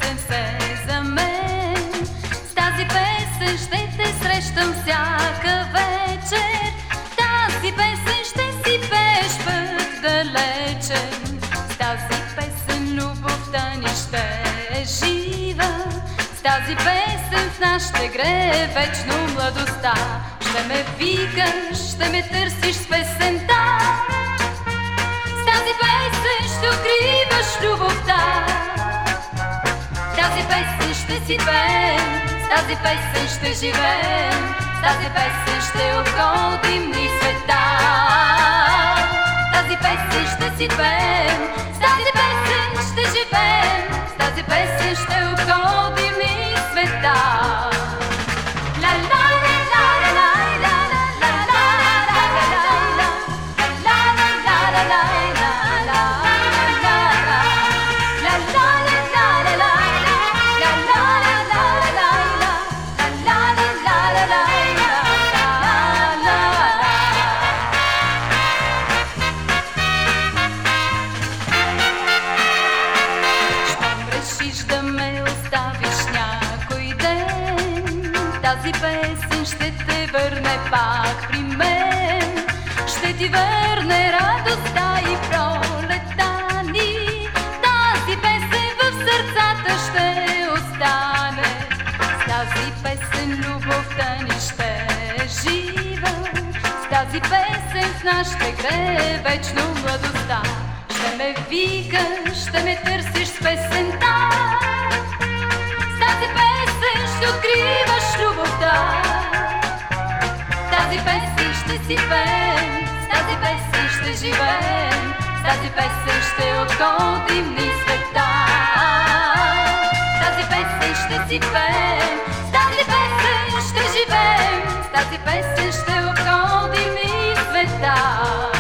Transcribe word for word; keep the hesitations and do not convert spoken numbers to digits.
песен все за мен. С тази песен ще те срещам всяка вечер. Тази песен ще си пееш път далечен. С тази песен любовта ни ще е жива. С тази песен в нас ще грее вечно младостта. Ще ме викаш, ще ме търсиш с песента. С тази песен ще откриваш любовта. С тази песен ще си пеем, с тази песен ще живеем, с тази песен ще обходим ни света. С тази песен ще си пеем, с тази песен ще живеем, с тази песен ще обходим ни света. Да ме оставиш някой ден, тази песен ще те върне пак при мен. Ще ти върне радостта и пролета ни. Тази песен в сърцата ще остане. С тази песен любовта ни ще е жива. С тази песен в нас ще грее вечно младостта. Ще ме викаш, ще ме търсиш с песента. С тази песен ще откриваш любовта. С тази песен ще си пеем, с тази песен ще живеем, с тази песен ще отходим ни света. С тази песен ще си пеем, с тази песен ще живеем, с тази песен ще отходим ни света.